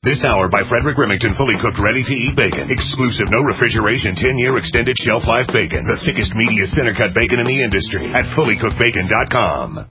This hour by Frederick Remington, fully cooked, ready-to-eat bacon. Exclusive, no refrigeration, 10-year extended shelf life bacon. The thickest, meatiest center-cut bacon in the industry at fullycookedbacon.com.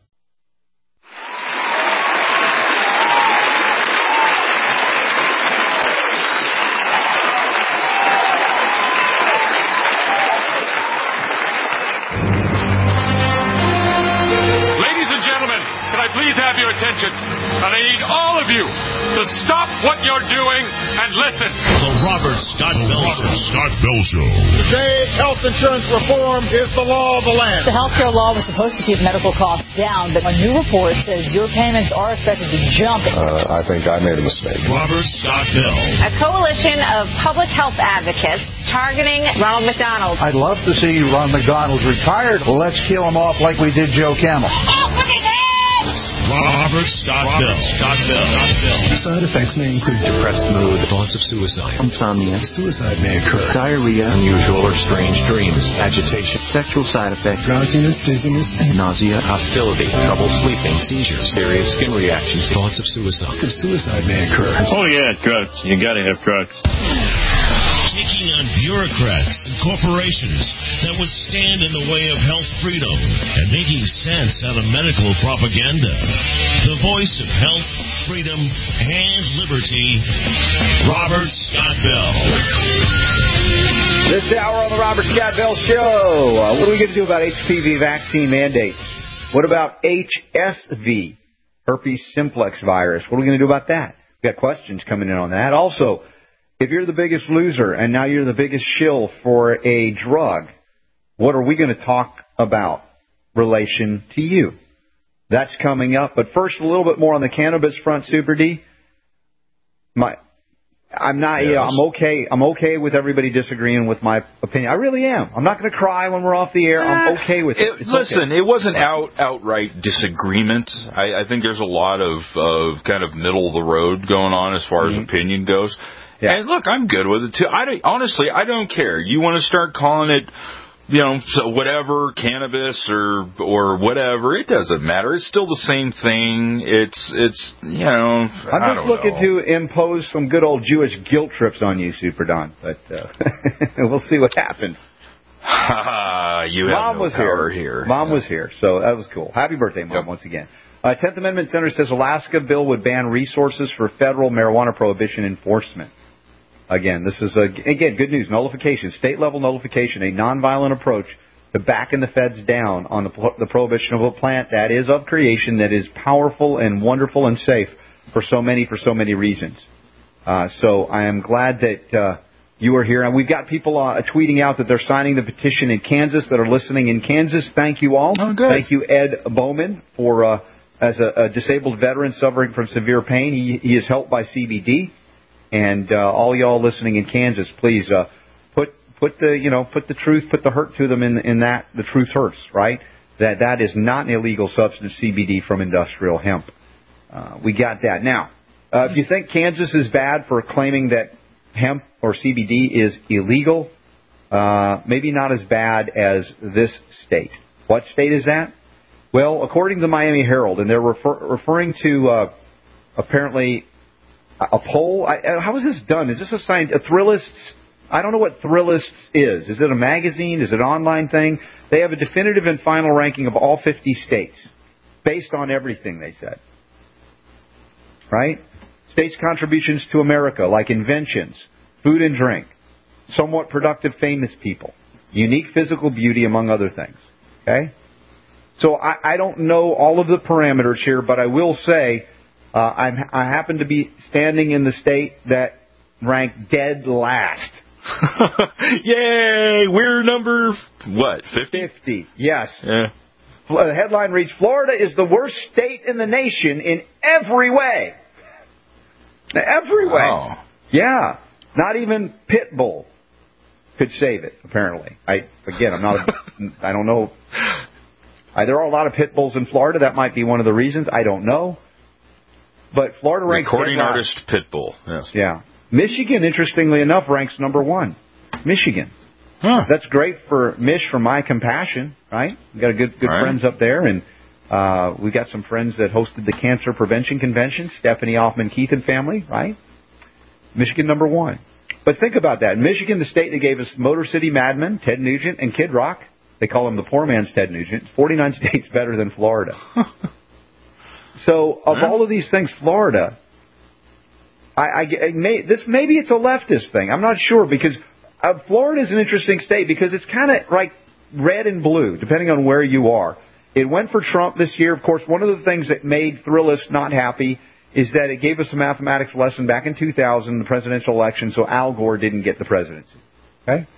Please have your attention, and I need all of you to stop what you're doing and listen. The Robert Scott Bell Show. Today, health insurance reform is the law of the land. The health care law was supposed to keep medical costs down, but a new report says your payments are expected to jump. I think I made a mistake. Robert Scott Bell. A coalition of public health advocates targeting Ronald McDonald. I'd love to see Ron McDonald retired. Let's kill him off like we did Joe Camel. Robert Scott Bell. Side effects may include depressed mood, thoughts of suicide, insomnia, suicide may occur, diarrhea, unusual or strange dreams, agitation, sexual side effects, drowsiness, dizziness, nausea, hostility, trouble sleeping, seizures, various skin reactions, thoughts of suicide. Suicide may occur. Oh yeah, drugs. You gotta have drugs. Taking on bureaucrats and corporations that would stand in the way of health freedom and making sense out of medical propaganda. The voice of health, freedom, and liberty, Robert Scott Bell. This hour on the Robert Scott Bell Show. What are we going to do about HPV vaccine mandates? What about HSV, herpes simplex virus? What are we going to do about that? We've got questions coming in on that. Also, if you're the biggest loser and now you're the biggest shill for a drug, what are we going to talk about relation to you? That's coming up. But first, a little bit more on the cannabis front, Super D. I'm okay with everybody disagreeing with my opinion. I really am. I'm not going to cry when we're off the air. I'm okay with it. Listen, it wasn't outright disagreement. I think there's a lot of kind of middle of the road going on as far as opinion goes. Yeah. And look, I'm good with it too. Honestly, I don't care. You want to start calling it, whatever, cannabis or whatever, it doesn't matter. It's still the same thing. It's I'm just looking to impose some good old Jewish guilt trips on you, Super Don. But we'll see what happens. Mom was here. Mom was here, so that was cool. Happy birthday, Mom, once again. 10th Amendment Center says Alaska bill would ban resources for federal marijuana prohibition enforcement. Again, this is, good news. Nullification, state-level nullification, a nonviolent approach to backing the feds down on the prohibition of a plant that is of creation, that is powerful and wonderful and safe for so many reasons. So I am glad that you are here. And we've got people tweeting out that they're signing the petition in Kansas that are listening in Kansas. Thank you all. Oh, good. Thank you, Ed Bowman, for as a disabled veteran suffering from severe pain. He is helped by CBD. And all y'all listening in Kansas, please put the truth, put the hurt to them in that the truth hurts, right? That is not an illegal substance, CBD from industrial hemp. We got that. Now, if you think Kansas is bad for claiming that hemp or CBD is illegal, maybe not as bad as this state. What state is that? Well, according to the Miami Herald, and they're referring to apparently a poll. How is this done? Is this assigned a Thrillist? I don't know what Thrillist is. Is it a magazine? Is it an online thing? They have a definitive and final ranking of all 50 states based on everything they said. Right? States' contributions to America, like inventions, food and drink, somewhat productive famous people, unique physical beauty, among other things. Okay? So I don't know all of the parameters here, but I will say I happen to be standing in the state that ranked dead last. Yay! We're number, 50? 50, yes. Yeah. The headline reads, Florida is the worst state in the nation in every way. Every way. Wow. Yeah. Not even Pitbull could save it, apparently. I don't know. There are a lot of pit bulls in Florida. That might be one of the reasons. I don't know. But Florida ranks recording artist Pitbull. Yes. Yeah. Michigan, interestingly enough, ranks number 1. Michigan. Huh. That's great for Mish from My Compassion, right? We got good right. friends up there, and we got some friends that hosted the Cancer Prevention Convention. Stephanie Hoffman, Keith and family, right? Michigan number 1. But think about that. In Michigan, the state that gave us Motor City Madmen, Ted Nugent, and Kid Rock, they call him the poor man's Ted Nugent, 49 states better than Florida. So of all of these things, Florida, maybe it's a leftist thing. I'm not sure, because Florida is an interesting state because it's kind of like red and blue, depending on where you are. It went for Trump this year. Of course, one of the things that made Thrillist not happy is that it gave us a mathematics lesson back in 2000, the presidential election, so Al Gore didn't get the presidency. Okay?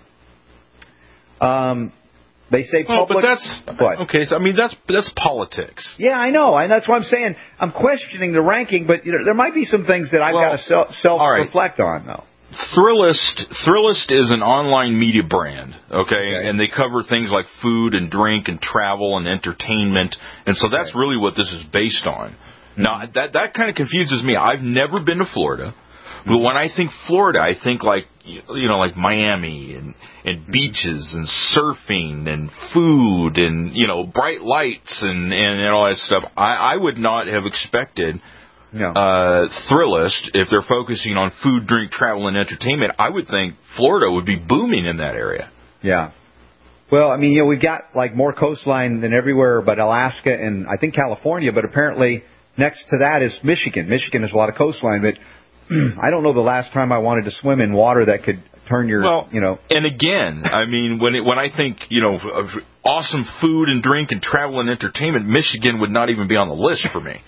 They say public... But that's... What? Okay, so, I mean, that's politics. Yeah, I know, and that's why I'm saying I'm questioning the ranking, but there might be some things that I've got to self-reflect on, though. Thrillist is an online media brand, okay? And they cover things like food and drink and travel and entertainment, and so that's really what this is based on. Now, that kind of confuses me. I've never been to Florida, but when I think Florida, I think like Miami and beaches and surfing and food and bright lights and all that stuff. I would not have expected. Thrillist, if they're focusing on food, drink, travel, and entertainment, I would think Florida would be booming in that area. Yeah. Well, I mean, we've got like more coastline than everywhere but Alaska and I think California, but apparently next to that is Michigan. Michigan has a lot of coastline, but I don't know the last time I wanted to swim in water that could turn your, And again, I mean, when I think, of awesome food and drink and travel and entertainment, Michigan would not even be on the list for me.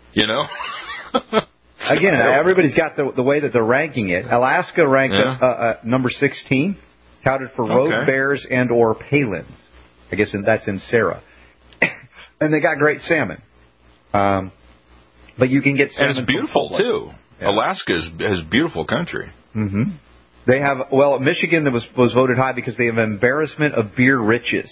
Again, everybody's got the way that they're ranking it. Alaska ranked number 16, touted for rogue bears and or palins. I guess that's in Sarah. And they got great salmon. But you can get salmon. And it's beautiful, too. Yeah. Alaska has beautiful country. Mm-hmm. They have, Michigan was voted high because they have an embarrassment of beer riches.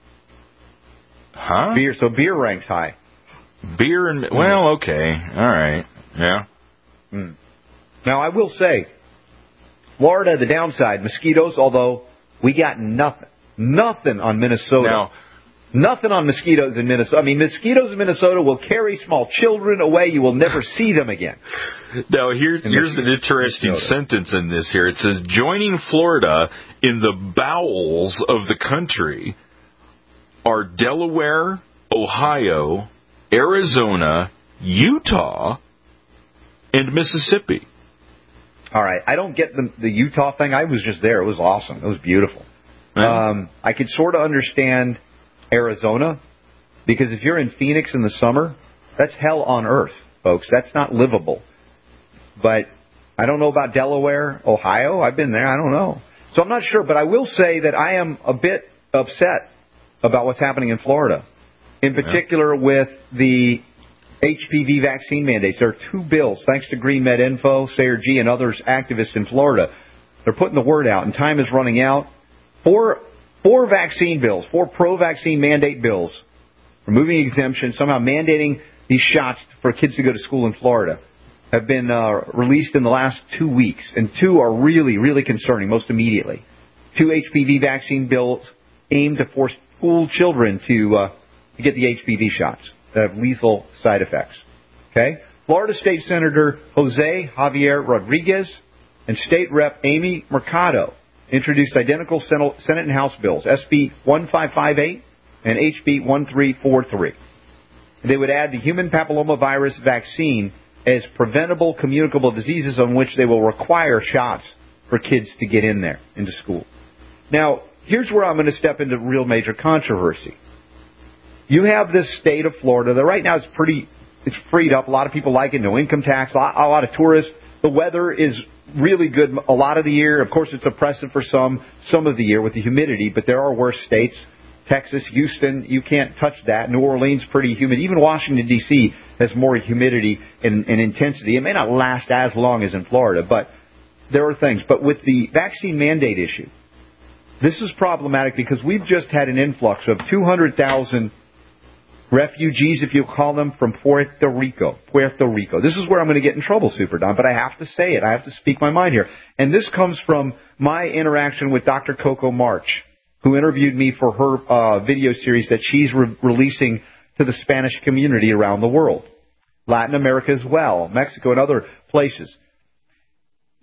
Huh? Beer ranks high. Beer and... Well, okay. All right. Yeah. Mm. Now, I will say, Florida, the downside, mosquitoes, although we got nothing. Nothing on Minnesota. Now, nothing on mosquitoes in Minnesota. I mean, mosquitoes in Minnesota will carry small children away. You will never see them again. Now, here's an interesting sentence in this here. It says, joining Florida in the bowels of the country are Delaware, Ohio, Arizona, Utah, and Mississippi. All right. I don't get the Utah thing. I was just there. It was awesome. It was beautiful. I could sort of understand Arizona, because if you're in Phoenix in the summer, that's hell on earth, folks. That's not livable. But I don't know about Delaware, Ohio. I've been there. I don't know. So I'm not sure. But I will say that I am a bit upset about what's happening in Florida. In particular, with the HPV vaccine mandates. There are 2 bills, thanks to Green Med Info, Sayer G, and others activists in Florida. They're putting the word out, and time is running out. 4 vaccine bills, 4 pro-vaccine mandate bills, removing exemptions, somehow mandating these shots for kids to go to school in Florida, have been released in the last 2 weeks. And 2 are really, really concerning, most immediately. 2 HPV vaccine bills aimed to force school children to get the HPV shots that have lethal side effects. Okay? Florida State Senator Jose Javier Rodriguez and State Rep Amy Mercado introduced identical Senate and House bills, SB 1558 and HB 1343. They would add the human papillomavirus vaccine as preventable communicable diseases on which they will require shots for kids to get in there, into school. Now, here's where I'm going to step into real major controversy. You have this state of Florida that right now is it's freed up. A lot of people like it. No income tax, a lot of tourists. The weather is really good a lot of the year. Of course, it's oppressive for some of the year with the humidity, but there are worse states. Texas, Houston, you can't touch that. New Orleans, pretty humid. Even Washington, D.C. has more humidity and intensity. It may not last as long as in Florida, but there are things. But with the vaccine mandate issue, this is problematic because we've just had an influx of 200,000 refugees, if you call them, from Puerto Rico. This is where I'm going to get in trouble, Super Don, but I have to say it. I have to speak my mind here. And this comes from my interaction with Dr. Coco March, who interviewed me for her video series that she's releasing to the Spanish community around the world. Latin America as well, Mexico and other places.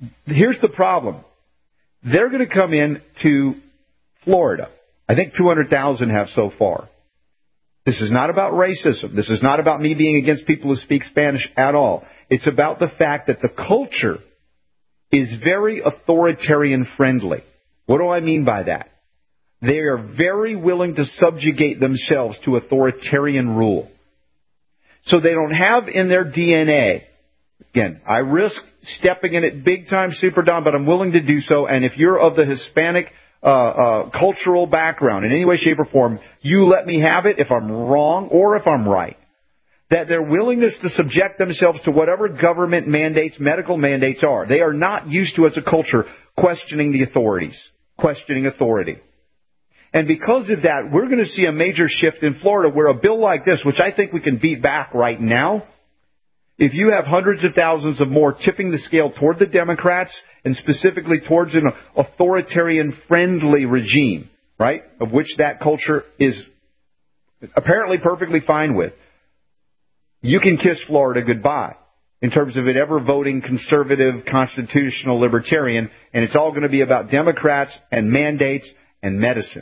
here's the problem. They're going to come in to Florida. I think 200,000 have so far. This is not about racism. This is not about me being against people who speak Spanish at all. It's about the fact that the culture is very authoritarian friendly. What do I mean by that? They are very willing to subjugate themselves to authoritarian rule. So they don't have in their DNA, again, I risk stepping in it big time, Super Don, but I'm willing to do so. And if you're of the Hispanic cultural background in any way, shape, or form, you let me have it if I'm wrong or if I'm right. That their willingness to subject themselves to whatever government mandates, medical mandates are. They are not used to, as a culture, questioning the authorities, questioning authority. And because of that, we're going to see a major shift in Florida where a bill like this, which I think we can beat back right now, if you have hundreds of thousands of more tipping the scale toward the Democrats and specifically towards an authoritarian-friendly regime, right, of which that culture is apparently perfectly fine with, you can kiss Florida goodbye in terms of it ever voting conservative, constitutional, libertarian, and it's all going to be about Democrats and mandates and medicine.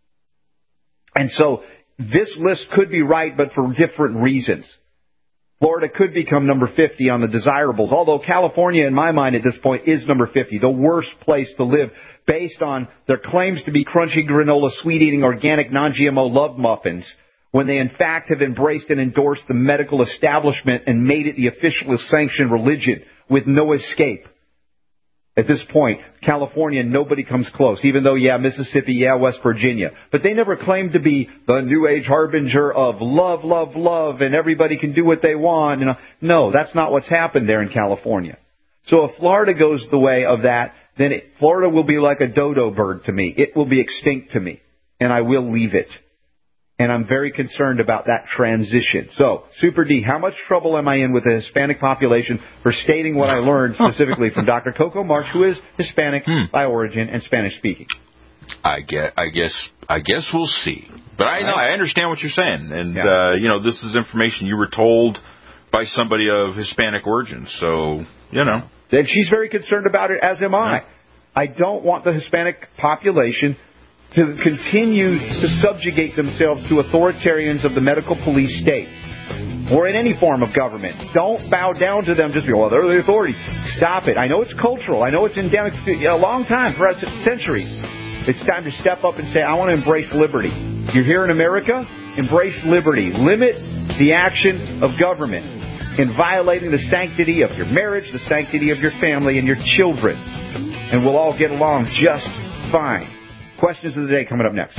And so this list could be right, but for different reasons. Florida could become number 50 on the desirables, although California, in my mind at this point, is number 50, the worst place to live based on their claims to be crunchy granola, sweet-eating, organic, non-GMO love muffins, when they in fact have embraced and endorsed the medical establishment and made it the officially sanctioned religion with no escape. At this point, California, nobody comes close, even though, yeah, Mississippi, yeah, West Virginia. But they never claimed to be the New Age harbinger of love, love, love, and everybody can do what they want. No, that's not what's happened there in California. So if Florida goes the way of that, then Florida will be like a dodo bird to me. It will be extinct to me, and I will leave it. And I'm very concerned about that transition. So, Super D, how much trouble am I in with the Hispanic population for stating what I learned specifically from Dr. Coco March, who is Hispanic by origin and Spanish speaking? I guess we'll see. But I understand what you're saying, and this is information you were told by somebody of Hispanic origin. So and she's very concerned about it, as am I. Yeah. I don't want the Hispanic population to continue to subjugate themselves to authoritarians of the medical police state or in any form of government. Don't bow down to them just because, well, they're the authority. Stop it. I know it's cultural. I know it's endemic a long time, for centuries. It's time to step up and say, I want to embrace liberty. You're here in America? Embrace liberty. Limit the action of government in violating the sanctity of your marriage, the sanctity of your family and your children. And we'll all get along just fine. Questions of the day coming up next.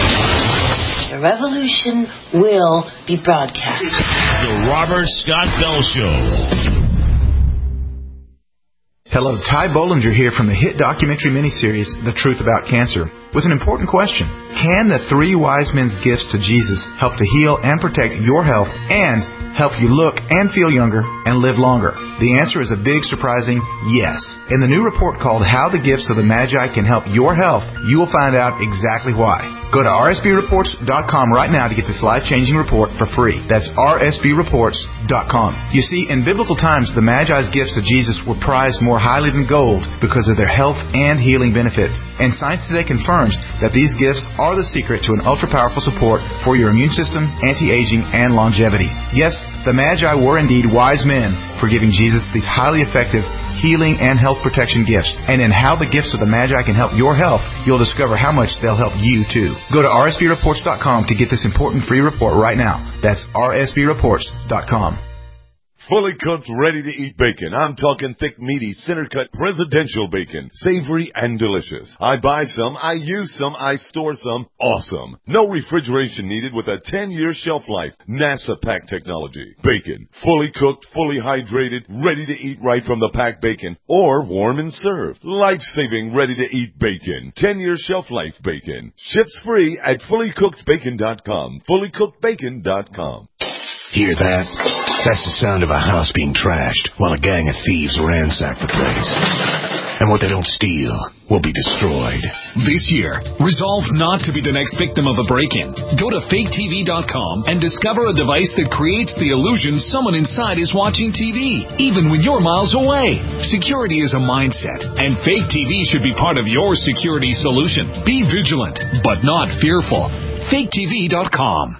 The revolution will be broadcast. The Robert Scott Bell Show. Hello, Ty Bollinger here from the hit documentary miniseries, The Truth About Cancer, with an important question. Can the three wise men's gifts to Jesus help to heal and protect your health and help you look and feel younger and live longer? The answer is a big, surprising yes. In the new report called How the Gifts of the Magi Can Help Your Health, you will find out exactly why. Go to rsbreports.com right now to get this life-changing report for free. That's rsbreports.com. You see, in biblical times, the Magi's gifts to Jesus were prized more highly than gold because of their health and healing benefits. And science today confirms that these gifts are the secret to an ultra-powerful support for your immune system, anti-aging, and longevity. Yes, the Magi were indeed wise men for giving Jesus these highly effective healing and health protection gifts. And in How the Gifts of the Magi Can Help Your Health, you'll discover how much they'll help you too. Go to rsbreports.com to get this important free report right now. That's rsbreports.com. Fully cooked, ready-to-eat bacon. I'm talking thick, meaty, center-cut presidential bacon. Savory and delicious. I buy some, I use some, I store some. Awesome. No refrigeration needed with a 10-year shelf life. NASA-packed technology. Bacon. Fully cooked, fully hydrated, ready to eat right from the packed bacon. Or warm and served. Life-saving, ready-to-eat bacon. 10-year shelf life bacon. Ships free at fullycookedbacon.com. Fullycookedbacon.com. Hear that? That's the sound of a house being trashed while a gang of thieves ransack the place. and what they don't steal will be destroyed. This year, resolve not to be the next victim of a break-in. Go to faketv.com and discover a device that creates the illusion someone inside is watching TV, even when you're miles away. Security is a mindset, and Fake TV should be part of your security solution. Be vigilant, but not fearful. faketv.com.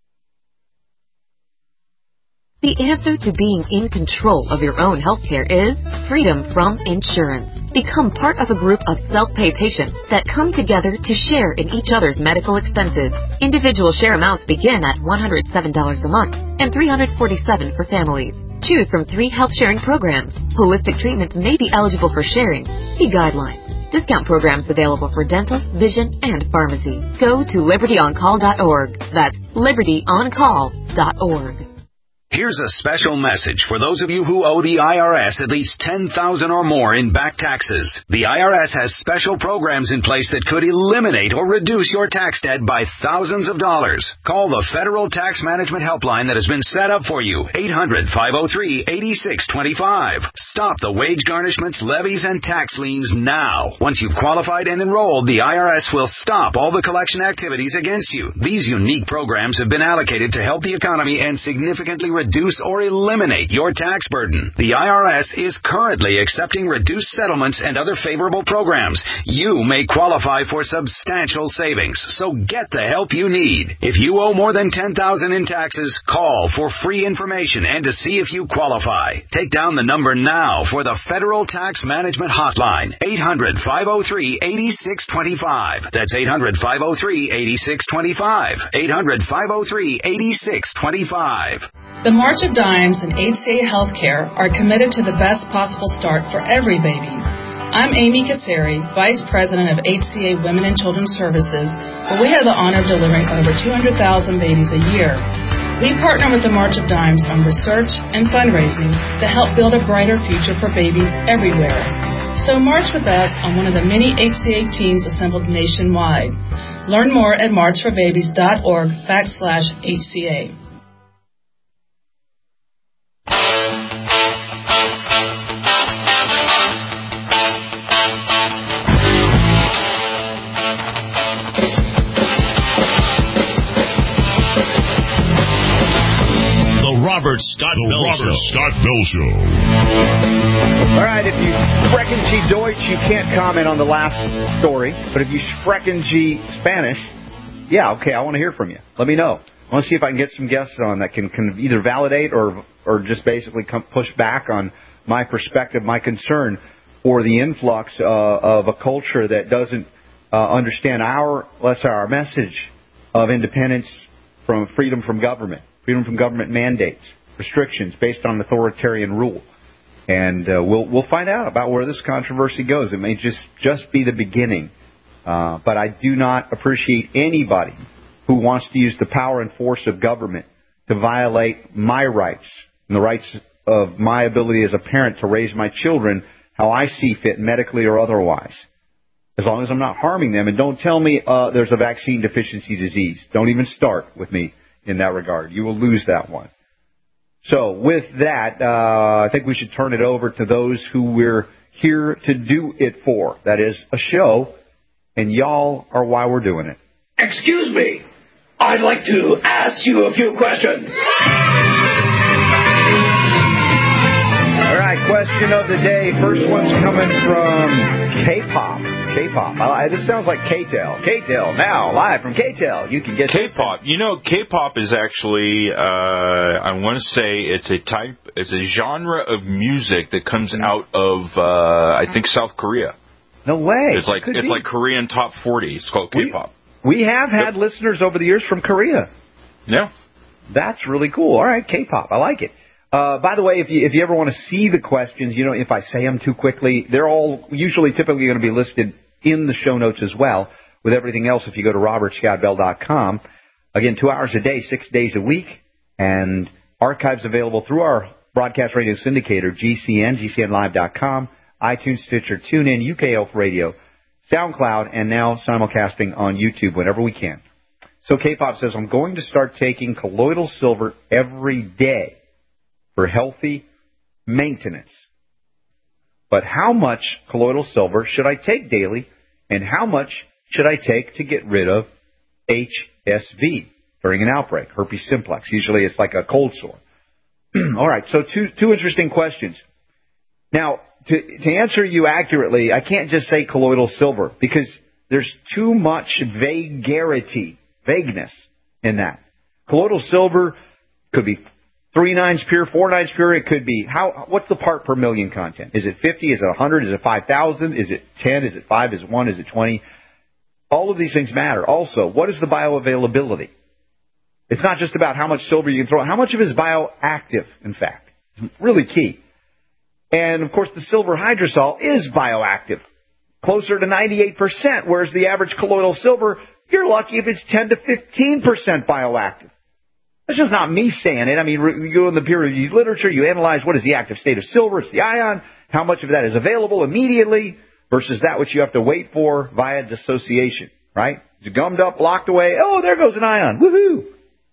The answer to being in control of your own healthcare is freedom from insurance. Become part of a group of self-pay patients that come together to share in each other's medical expenses. Individual share amounts begin at $107 a month and $347 for families. Choose from 3 health-sharing programs. Holistic treatments may be eligible for sharing. See guidelines. Discount programs available for dental, vision, and pharmacy. Go to libertyoncall.org. That's libertyoncall.org. Here's a special message for those of you who owe the IRS at least $10,000 or more in back taxes. The IRS has special programs in place that could eliminate or reduce your tax debt by thousands of dollars. Call the Federal Tax Management Helpline that has been set up for you, 800-503-8625. Stop the wage garnishments, levies, and tax liens now. Once you've qualified and enrolled, the IRS will stop all the collection activities against you. These unique programs have been allocated to help the economy and significantly reduce or eliminate your tax burden. The IRS is currently accepting reduced settlements and other favorable programs. You may qualify for substantial savings, so get the help you need. If you owe more than $10,000 in taxes, call for free information and to see if you qualify. Take down the number now for the Federal Tax Management Hotline, 800-503-8625. That's 800-503-8625. 800-503-8625. The March of Dimes and HCA Healthcare are committed to the best possible start for every baby. I'm Amy Kasseri, Vice President of HCA Women and Children's Services, where we have the honor of delivering over 200,000 babies a year. We partner with the March of Dimes on research and fundraising to help build a brighter future for babies everywhere. So march with us on one of the many HCA teams assembled nationwide. Learn more at marchforbabies.org/HCA. Robert Scott Bell Show. All right, if you sprechen Sie Deutsch, you can't comment on the last story. But if you sprechen Sie Spanish, yeah, okay, I want to hear from you. Let me know. I want to see if I can get some guests on that can either validate or just basically push back on my perspective, my concern for the influx of a culture that doesn't understand our message of independence from freedom from government. Freedom from government mandates, restrictions based on authoritarian rule. And we'll find out about where this controversy goes. It may just be the beginning. But I do not appreciate anybody who wants to use the power and force of government to violate my rights and the rights of my ability as a parent to raise my children how I see fit, medically or otherwise. As long as I'm not harming them. And don't tell me there's a vaccine deficiency disease. Don't even start with me in that regard. You will lose that one. So with that, I think we should turn it over to those who we're here to do it for. That is a show, and y'all are why we're doing it. Excuse me. I'd like to ask you a few questions. All right, question of the day. First one's coming from K-pop. This sounds like K-Tel. K-Tel, now, live from K-Tel. You can get K-pop. You know, K-pop is actually, I want to say it's a genre of music that comes out of, I think, South Korea. No way. It's like Korean top 40. It's called K-pop. We have had listeners over the years from Korea. Yeah. That's really cool. All right, K-pop. I like it. By the way, if you ever want to see the questions, you know, if I say them too quickly, they're all typically going to be listed in the show notes as well. With everything else, if you go to robertscottbell.com, again, 2 hours a day, 6 days a week, and archives available through our broadcast radio syndicator, GCN, GCNlive.com, iTunes, Stitcher, TuneIn, UK Health Radio, SoundCloud, and now simulcasting on YouTube whenever we can. So K-pop says, I'm going to start taking colloidal silver every day for healthy maintenance. But how much colloidal silver should I take daily, and how much should I take to get rid of HSV during an outbreak, herpes simplex? Usually it's like a cold sore. All right, so two interesting questions. Now, to answer you accurately, I can't just say colloidal silver because there's too much vagueness in that. Colloidal silver could be 3 nines pure, 4 nines pure. It could be, what's the part per million content? Is it 50? Is it 100? Is it 5,000? Is it 10? Is it 5? Is it 1? Is it 20? All of these things matter. Also, what is the bioavailability? It's not just about how much silver you can throw. How much of it is bioactive, in fact? It's really key. And, of course, the silver hydrosol is bioactive, closer to 98%, whereas the average colloidal silver, you're lucky if it's 10 to 15% bioactive. That's just not me saying it. I mean, you go in the peer-reviewed literature, you analyze what is the active state of silver, it's the ion, how much of that is available immediately versus that which you have to wait for via dissociation, right? It's gummed up, locked away, oh, there goes an ion, woohoo!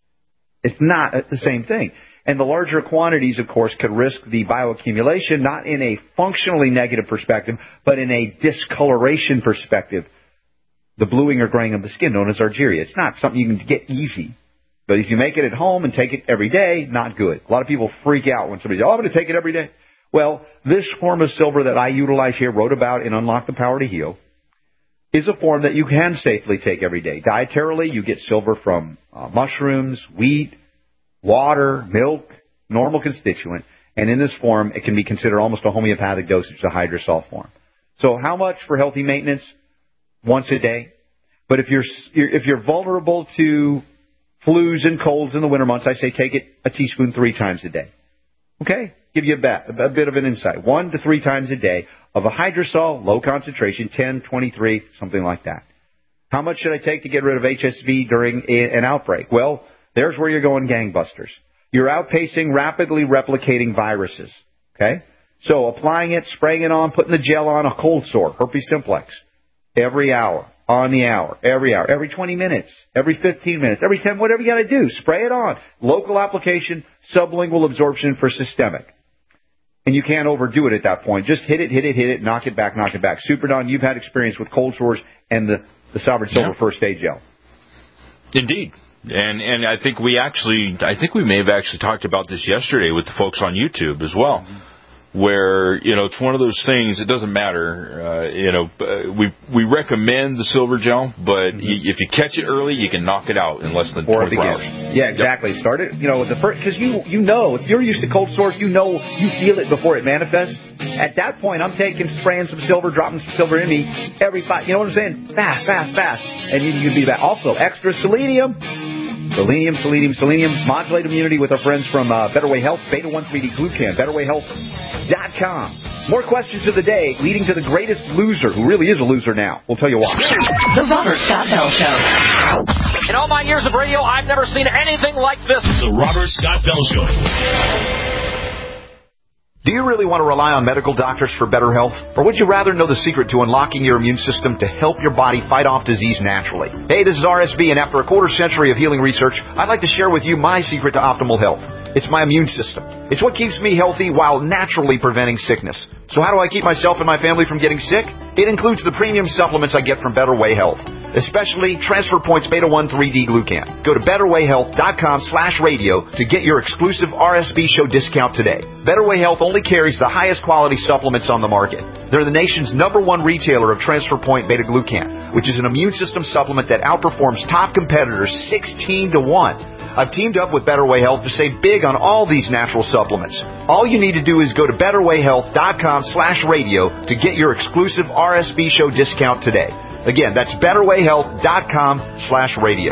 It's not the same thing. And the larger quantities, of course, could risk the bioaccumulation, not in a functionally negative perspective, but in a discoloration perspective. The bluing or graying of the skin, known as argyria. It's not something you can get easy. But if you make it at home and take it every day, not good. A lot of people freak out when somebody says, I'm going to take it every day. Well, this form of silver that I utilize here, wrote about in Unlock the Power to Heal, is a form that you can safely take every day. Dietarily, you get silver from mushrooms, wheat, water, milk, normal constituent. And in this form, it can be considered almost a homeopathic dosage, the hydrosol form. So how much for healthy maintenance? Once a day. But if you're vulnerable to flus and colds in the winter months, I say take it a teaspoon 3 times a day. Okay? Give you a bit of an insight. 1 to 3 times a day of a hydrosol, low concentration, 10, 23, something like that. How much should I take to get rid of HSV during an outbreak? Well, there's where you're going gangbusters. You're outpacing rapidly replicating viruses. Okay? So applying it, spraying it on, putting the gel on a cold sore, herpes simplex, every hour, on the hour, every 20 minutes, every 15 minutes, every 10, whatever you got to do. Spray it on. Local application, sublingual absorption for systemic. And you can't overdo it at that point. Just hit it, knock it back. Super Don, you've had experience with cold sores and the Sovereign Silver First Aid Gel. Indeed. And I think we may have actually talked about this yesterday with the folks on YouTube as well. Mm-hmm. Where, it's one of those things, it doesn't matter, we recommend the silver gel, but if you catch it early, you can knock it out in less than 24 hours. Yeah, exactly. Yep. Start it, because you know, if you're used to cold sores, you feel it before it manifests. At that point, I'm spraying some silver, dropping some silver in me every 5, you know what I'm saying? Fast. And you can be back. Also, extra selenium. Selenium. Modulate immunity with our friends from Better Way Health, beta-1,3-D glucan, betterwayhealth.com. More questions of the day, leading to the greatest loser, who really is a loser now. We'll tell you why. The Robert Scott Bell Show. In all my years of radio, I've never seen anything like this. The Robert Scott Bell Show. Do you really want to rely on medical doctors for better health? Or would you rather know the secret to unlocking your immune system to help your body fight off disease naturally? Hey, this is RSB, and after a quarter century of healing research, I'd like to share with you my secret to optimal health. It's my immune system. It's what keeps me healthy while naturally preventing sickness. So how do I keep myself and my family from getting sick? It includes the premium supplements I get from Better Way Health, especially Transfer Points beta-1,3-D glucan. Go to betterwayhealth.com/radio to get your exclusive RSB show discount today. Better Way Health only carries the highest quality supplements on the market. They're the nation's #1 retailer of Transfer Point beta-glucan, which is an immune system supplement that outperforms top competitors 16 to 1. I've teamed up with Better Way Health to save big on all these natural supplements. All you need to do is go to betterwayhealth.com/radio to get your exclusive RSB show discount today. Again, that's betterwayhealth.com/radio.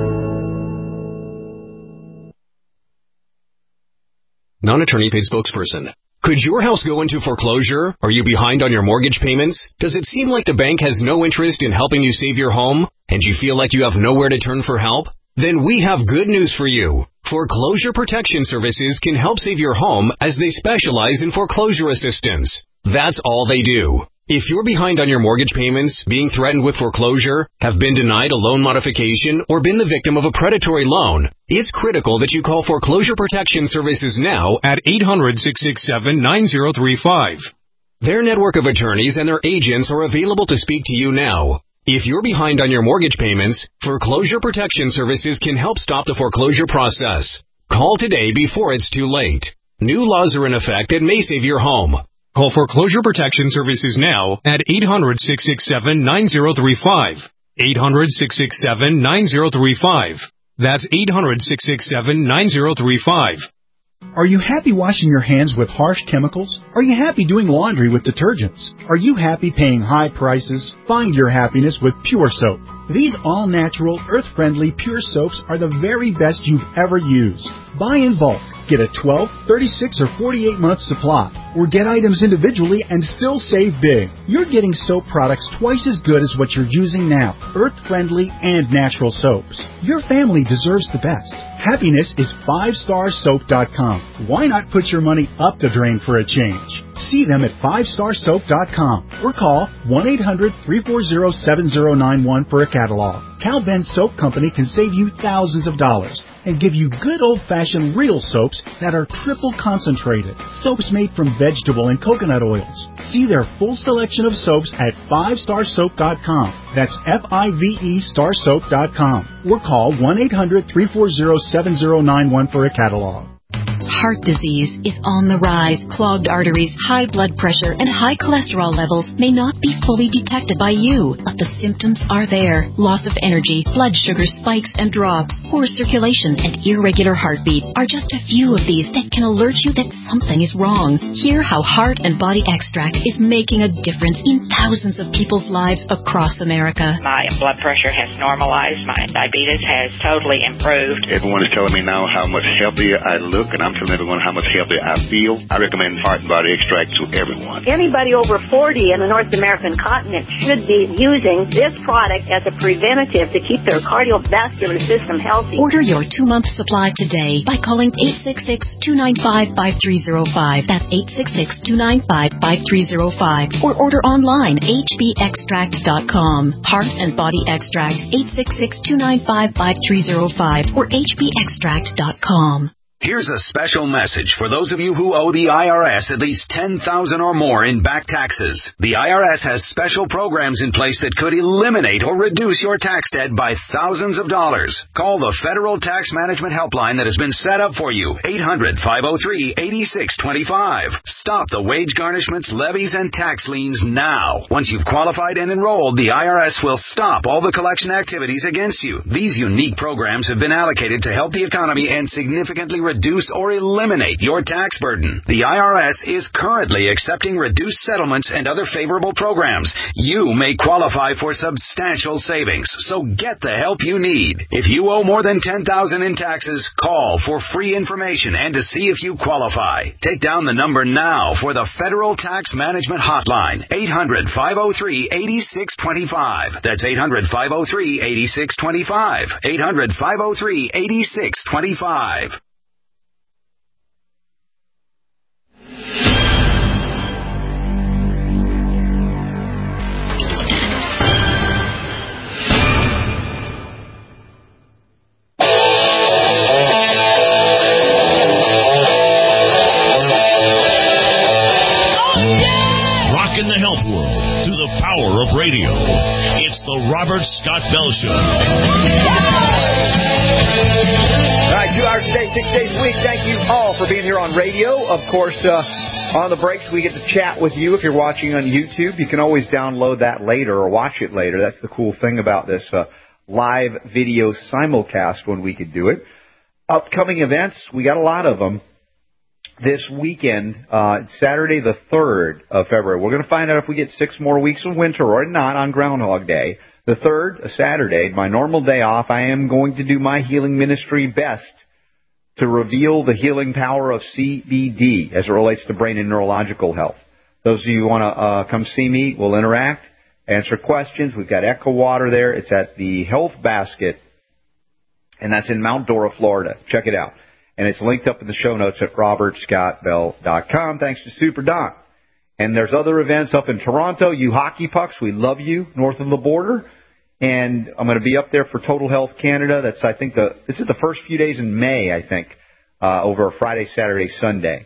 Non-attorney paid spokesperson. Could your house go into foreclosure? Are you behind on your mortgage payments? Does it seem like the bank has no interest in helping you save your home? And you feel like you have nowhere to turn for help? Then we have good news for you. Foreclosure Protection Services can help save your home as they specialize in foreclosure assistance. That's all they do. If you're behind on your mortgage payments, being threatened with foreclosure, have been denied a loan modification, or been the victim of a predatory loan, it's critical that you call Foreclosure Protection Services now at 800-667-9035. Their network of attorneys and their agents are available to speak to you now. If you're behind on your mortgage payments, Foreclosure Protection Services can help stop the foreclosure process. Call today before it's too late. New laws are in effect that may save your home. Call Foreclosure Protection Services now at 800-667-9035. 800-667-9035. That's 800-667-9035. Are you happy washing your hands with harsh chemicals? Are you happy doing laundry with detergents? Are you happy paying high prices? Find your happiness with Pure Soap. These all-natural, earth-friendly Pure Soaps are the very best you've ever used. Buy in bulk. Get a 12, 36, or 48-month supply. Or get items individually and still save big. You're getting soap products twice as good as what you're using now. Earth-friendly and natural soaps. Your family deserves the best. Happiness is 5starsoap.com. Why not put your money up the drain for a change? See them at 5starsoap.com or call 1-800-340-7091 for a catalog. Cal Ben Soap Company can save you thousands of dollars and give you good old-fashioned real soaps that are triple concentrated. Soaps made from vegetable and coconut oils. See their full selection of soaps at 5starsoap.com. That's F-I-V-E starsoap.com. Or call 1-800-340-7091 for a catalog. Heart disease is on the rise. Clogged arteries, high blood pressure, and high cholesterol levels may not be fully detected by you, but the symptoms are there. Loss of energy, blood sugar spikes and drops, poor circulation, and irregular heartbeat are just a few of these that can alert you that something is wrong. Hear how Heart and Body Extract is making a difference in thousands of people's lives across America. My blood pressure has normalized. My diabetes has totally improved. Everyone is telling me now how much healthier I look, and I'm telling everyone how much healthier I feel. I recommend Heart and Body Extract to everyone. Anybody over 40 in the North American continent should be using this product as a preventative to keep their cardiovascular system healthy. Order your 2-month supply today by calling 866-295-5305. That's 866-295-5305. Or order online, hbextract.com. Heart and Body Extract, 866-295-5305 or hbextract.com. Here's a special message for those of you who owe the IRS at least $10,000 or more in back taxes. The IRS has special programs in place that could eliminate or reduce your tax debt by thousands of dollars. Call the Federal Tax Management Helpline that has been set up for you, 800-503-8625. Stop the wage garnishments, levies, and tax liens now. Once you've qualified and enrolled, the IRS will stop all the collection activities against you. These unique programs have been allocated to help the economy and significantly reduce or eliminate your tax burden. The IRS is currently accepting reduced settlements and other favorable programs. You may qualify for substantial savings, so get the help you need. If you owe more than $10,000 in taxes, call for free information and to see if you qualify. Take down the number now for the Federal Tax Management Hotline, 800-503-8625. That's 800-503-8625. 800-503-8625. Rockin' the health world through the power of radio. It's the Robert Scott Bell Show. All right, 2 hours a day, 6 days a week. Thank you all for being here on radio. Of course, on the breaks, we get to chat with you. If you're watching on YouTube, you can always download that later or watch it later. That's the cool thing about this live video simulcast when we could do it. Upcoming events, we got a lot of them. This weekend, Saturday the 3rd of February, we're going to find out if we get 6 more weeks of winter or not on Groundhog Day. The 3rd, a Saturday, my normal day off, I am going to do my healing ministry best to reveal the healing power of CBD as it relates to brain and neurological health. Those of you who want to come see me, we'll interact, answer questions. We've got Echo Water there. It's at the Health Basket, and that's in Mount Dora, Florida. Check it out. And it's linked up in the show notes at robertscottbell.com. Thanks to Super Don. And there's other events up in Toronto. You hockey pucks, we love you north of the border. And I'm going to be up there for Total Health Canada. That's, I think, this is the first few days in May, I think, over Friday, Saturday, Sunday.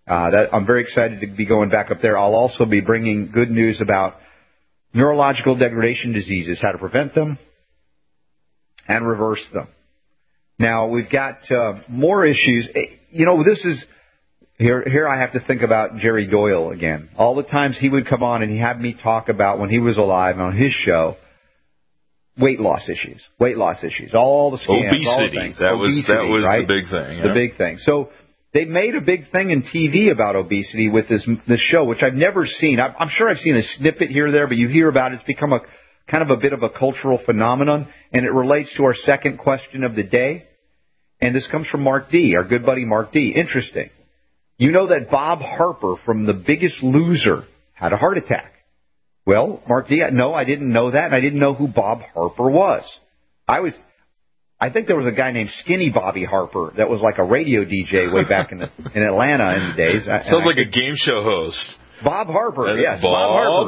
I'm very excited to be going back up there. I'll also be bringing good news about neurological degradation diseases, how to prevent them and reverse them. Now, we've got more issues. This is... Here I have to think about Jerry Doyle again. All the times he would come on and he had me talk about, when he was alive on his show, weight loss issues, all the scams, obesity. All the things. That was right? the big thing. The big thing. So they made a big thing in TV about obesity with this show, which I've never seen. I'm sure I've seen a snippet here or there, but you hear about it. It's become a kind of a bit of a cultural phenomenon, and it relates to our second question of the day. And this comes from Mark D., our good buddy Mark D. Interesting. You know that Bob Harper from The Biggest Loser had a heart attack. Well, Mark D., no, I didn't know that, and I didn't know who Bob Harper was. I think there was a guy named Skinny Bobby Harper that was like a radio DJ way back in Atlanta in the days. Sounds like a game show host. Bob Harper, yes. Bob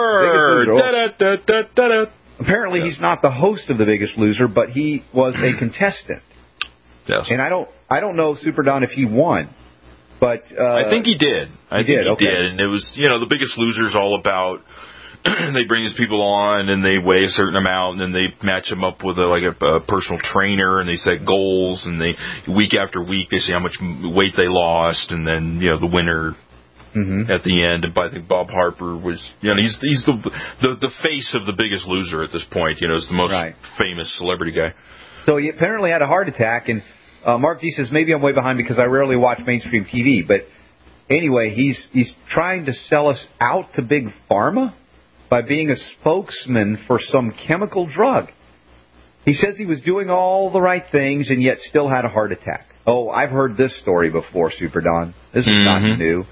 Harper. Apparently he's not the host of The Biggest Loser, but he was a contestant. Yes. And I don't know, Super Don, if he won. But I think he did. I think he did. And it was, The Biggest Loser is all about they bring these people on and they weigh a certain amount and then they match them up with a personal trainer and they set goals and they week after week they see how much weight they lost and then the winner at the end. And I think Bob Harper was he's the face of The Biggest Loser at this point. Is the most famous celebrity guy. So he apparently had a heart attack, and Mark D says, maybe I'm way behind because I rarely watch mainstream TV. But anyway, he's trying to sell us out to Big Pharma by being a spokesman for some chemical drug. He says he was doing all the right things and yet still had a heart attack. Oh, I've heard this story before, Super Don. This is not new.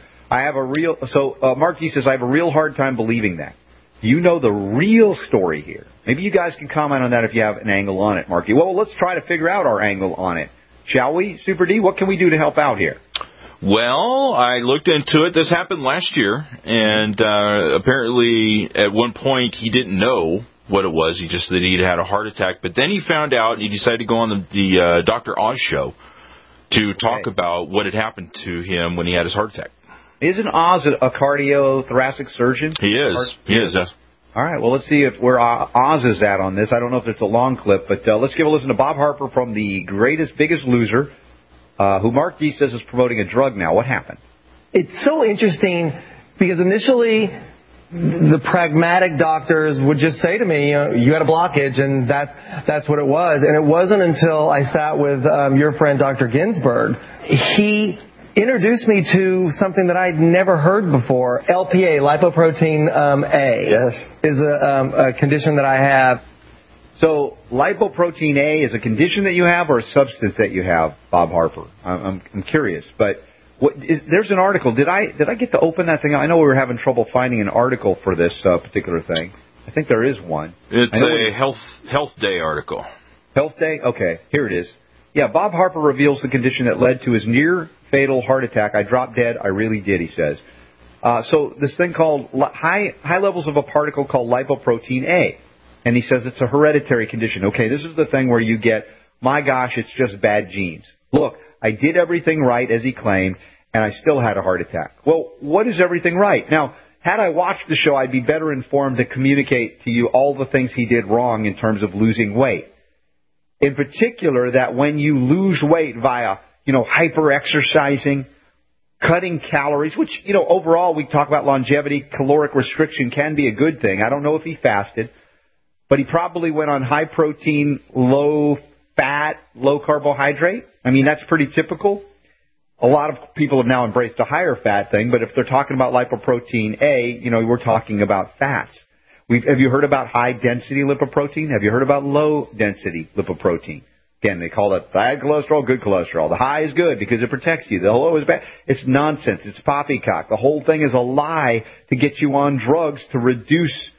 Mark D says, I have a real hard time believing that. You know the real story here. Maybe you guys can comment on that if you have an angle on it, Marky. Well, let's try to figure out our angle on it. Shall we, Super D? What can we do to help out here? Well, I looked into it. This happened last year, and apparently at one point he didn't know what it was. He just said he'd had a heart attack. But then he found out, and he decided to go on the Dr. Oz show to talk about what had happened to him when he had his heart attack. Isn't Oz a cardiothoracic surgeon? He is. He is, yes. All right, well, let's see where Oz is at on this. I don't know if it's a long clip, but let's give a listen to Bob Harper from The Biggest Loser, who Mark D says is promoting a drug now. What happened? It's so interesting because initially the pragmatic doctors would just say to me, you had a blockage, and that's what it was. And it wasn't until I sat with your friend Dr. Ginsburg, he introduced me to something that I'd never heard before. LPA, lipoprotein A, is a condition that I have. So lipoprotein A is a condition that you have or a substance that you have, Bob Harper? I'm curious, but there's an article. Did I get to open that thing? I know we were having trouble finding an article for this particular thing. I think there is one. It's a Health Day article. Health Day? Okay, here it is. Yeah, Bob Harper reveals the condition that led to his near-fatal heart attack. I dropped dead. I really did, he says. So this thing called high levels of a particle called lipoprotein A. And he says it's a hereditary condition. Okay, this is the thing where you get, my gosh, it's just bad genes. Look, I did everything right, as he claimed, and I still had a heart attack. Well, what is everything right? Now, had I watched the show, I'd be better informed to communicate to you all the things he did wrong in terms of losing weight. In particular, that when you lose weight via, hyper-exercising, cutting calories, which, overall we talk about longevity, caloric restriction can be a good thing. I don't know if he fasted, but he probably went on high protein, low fat, low carbohydrate. I mean, that's pretty typical. A lot of people have now embraced a higher fat thing, but if they're talking about lipoprotein A, we're talking about fats. Have you heard about high-density lipoprotein? Have you heard about low-density lipoprotein? Again, they call it bad cholesterol, good cholesterol. The high is good because it protects you. The low is bad. It's nonsense. It's poppycock. The whole thing is a lie to get you on drugs to reduce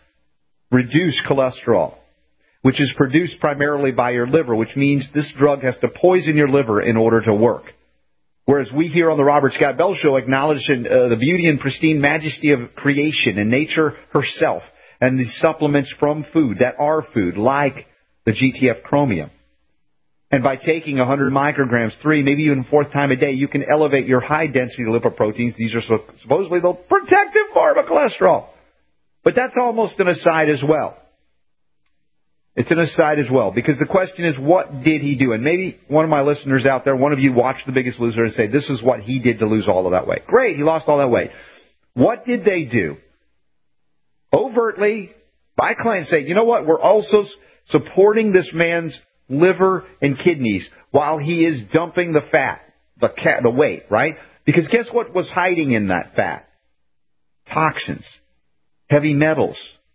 cholesterol, which is produced primarily by your liver, which means this drug has to poison your liver in order to work. Whereas we here on the Robert Scott Bell Show acknowledge the beauty and pristine majesty of creation and nature herself, and the supplements from food that are food, like the GTF Chromium. And by taking 100 micrograms 3, maybe even 4th time a day, you can elevate your high-density lipoproteins. These are supposedly the protective form of cholesterol. But that's almost an aside as well. It's an aside as well, because the question is, what did he do? And maybe one of my listeners out there, one of you watched The Biggest Loser and say, this is what he did to lose all of that weight. Great, he lost all that weight. What did they do? Overtly, by claim, say, you know what, we're also supporting this man's liver and kidneys while he is dumping the fat, the weight, right? Because guess what was hiding in that fat? Toxins, heavy metals,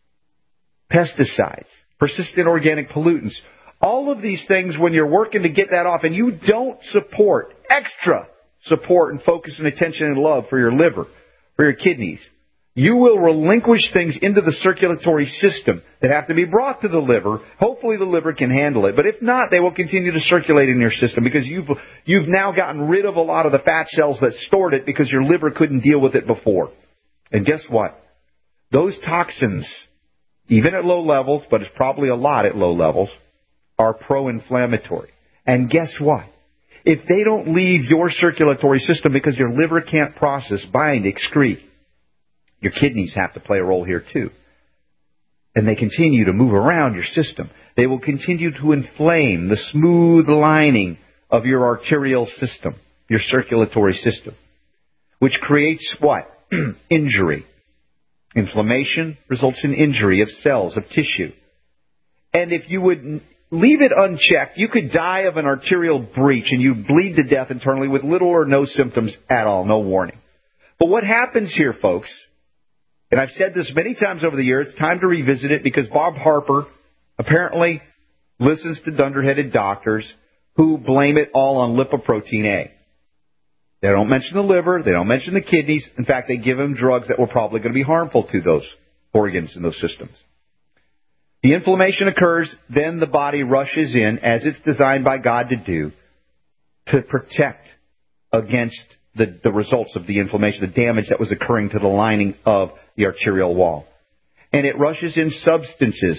pesticides, persistent organic pollutants. All of these things, when you're working to get that off and you don't support, extra support and focus and attention and love for your liver, for your kidneys, you will relinquish things into the circulatory system that have to be brought to the liver. Hopefully the liver can handle it. But if not, they will continue to circulate in your system because you've now gotten rid of a lot of the fat cells that stored it because your liver couldn't deal with it before. And guess what? Those toxins, even at low levels, but it's probably a lot at low levels, are pro-inflammatory. And guess what? If they don't leave your circulatory system because your liver can't process, bind, excrete, your kidneys have to play a role here too. And they continue to move around your system. They will continue to inflame the smooth lining of your arterial system, your circulatory system, which creates what? Injury. Inflammation results in injury of cells, of tissue. And if you would leave it unchecked, you could die of an arterial breach and you bleed to death internally with little or no symptoms at all, no warning. But what happens here, folks, and I've said this many times over the years, it's time to revisit it because Bob Harper apparently listens to dunderheaded doctors who blame it all on lipoprotein A. They don't mention the liver. They don't mention the kidneys. In fact, they give him drugs that were probably going to be harmful to those organs and those systems. The inflammation occurs, then the body rushes in, as it's designed by God to do, to protect against the results of the inflammation, the damage that was occurring to the lining of the arterial wall. And it rushes in substances